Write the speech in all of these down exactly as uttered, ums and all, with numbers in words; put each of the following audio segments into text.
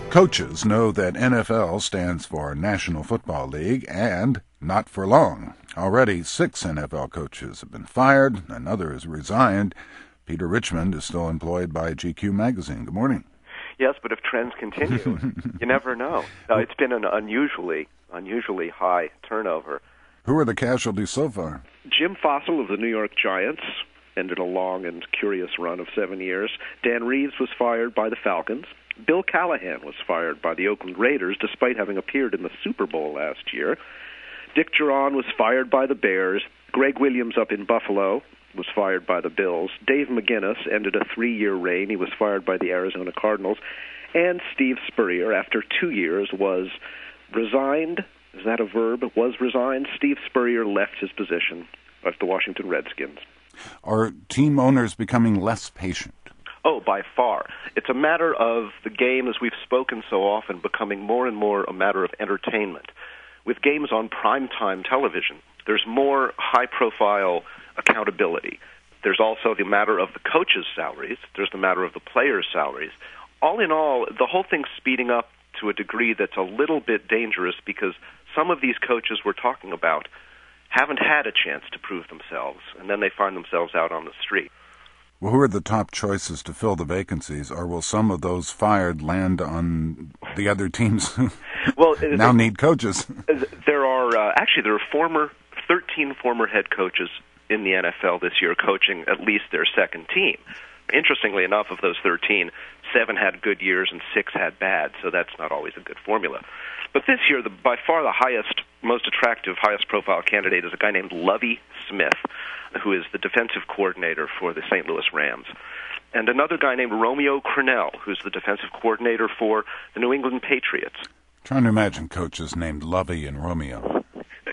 Coaches know that N F L stands for National Football League, and not for long. Already six N F L coaches have been fired, another has resigned. Peter Richmond is still employed by G Q magazine. Good morning. Yes, but if trends continue, you never know. Uh, it's been an unusually, unusually high turnover. Who are the casualties so far? Jim Fossil of the New York Giants ended a long and curious run of seven years. Dan Reeves was fired by the Falcons. Bill Callahan was fired by the Oakland Raiders, despite having appeared in the Super Bowl last year. Dick Duran was fired by the Bears. Greg Williams up in Buffalo was fired by the Bills. Dave McGinnis ended a three-year reign. He was fired by the Arizona Cardinals. And Steve Spurrier, after two years, was resigned. Is that a verb? Was resigned. Steve Spurrier left his position at the Washington Redskins. Are team owners becoming less patient? Oh, by far. It's a matter of the game, as we've spoken so often, becoming more and more a matter of entertainment. With games on primetime television, there's more high-profile accountability. There's also the matter of the coaches' salaries. There's the matter of the players' salaries. All in all, the whole thing's speeding up to a degree that's a little bit dangerous because some of these coaches we're talking about haven't had a chance to prove themselves, and then they find themselves out on the street. Well, who are the top choices to fill the vacancies, or will some of those fired land on the other teams who well, now need coaches? There are uh, actually there are former thirteen former head coaches in the N F L this year coaching at least their second team. Interestingly enough, of those thirteen, seven had good years and six had bad, so that's not always a good formula. But this year, the, by far the highest, most attractive, highest-profile candidate is a guy named Lovie Smith, who is the defensive coordinator for the Saint Louis Rams, and another guy named Romeo Crennel, who's the defensive coordinator for the New England Patriots. Trying to imagine coaches named Lovie and Romeo.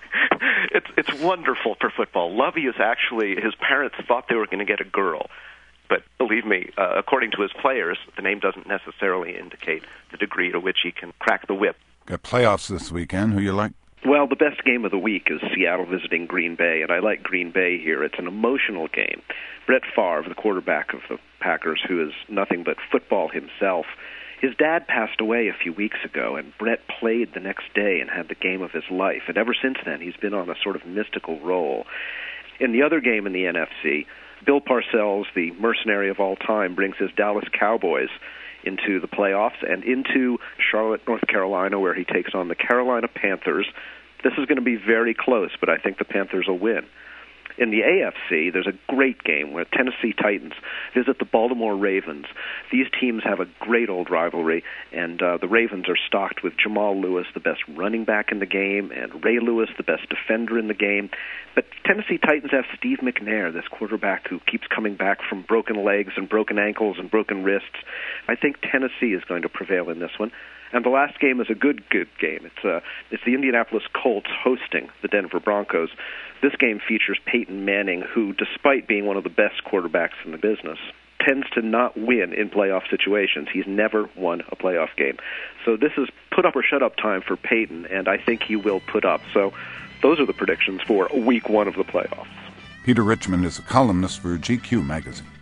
it's it's wonderful for football. Lovie is actually, his parents thought they were going to get a girl. But believe me, uh, according to his players, the name doesn't necessarily indicate the degree to which he can crack the whip. Got playoffs this weekend. Who you like? Well, the best game of the week is Seattle visiting Green Bay, and I like Green Bay here. It's an emotional game. Brett Favre, the quarterback of the Packers, who is nothing but football himself, his dad passed away a few weeks ago, and Brett played the next day and had the game of his life. And ever since then, he's been on a sort of mystical role. In the other game in the N F C, Bill Parcells, the mercenary of all time, brings his Dallas Cowboys into the playoffs and into Charlotte, North Carolina, where he takes on the Carolina Panthers. This is going to be very close, but I think the Panthers will win. In the A F C, there's a great game where Tennessee Titans visit the Baltimore Ravens. These teams have a great old rivalry, and uh, the Ravens are stocked with Jamal Lewis, the best running back in the game, and Ray Lewis, the best defender in the game. But Tennessee Titans have Steve McNair, this quarterback who keeps coming back from broken legs and broken ankles and broken wrists. I think Tennessee is going to prevail in this one. And the last game is a good, good game. It's uh, it's the Indianapolis Colts hosting the Denver Broncos. This game features Peyton Manning, who, despite being one of the best quarterbacks in the business, tends to not win in playoff situations. He's never won a playoff game. So this is put up or shut up time for Peyton, and I think he will put up. So those are the predictions for week one of the playoffs. Peter Richmond is a columnist for G Q magazine.